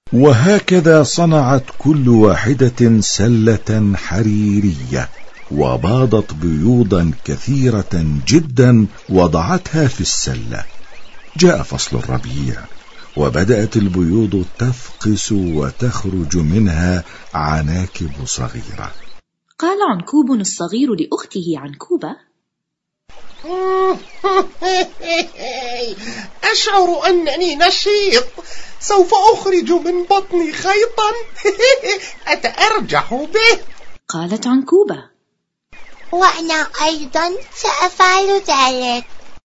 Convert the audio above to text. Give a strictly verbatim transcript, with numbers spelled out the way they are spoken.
وهكذا صنعت كل واحدة سلة حريرية، وباضت بيوضا كثيرة جدا وضعتها في السلة. جاء فصل الربيع، وبدأت البيوض تفقس وتخرج منها عناكب صغيرة. قال عنكوب الصغير لأخته عنكوبة: أشعر أنني نشيط، سوف أخرج من بطني خيطا أتأرجح به. قالت عنكوبة: وأنا أيضا سأفعل ذلك.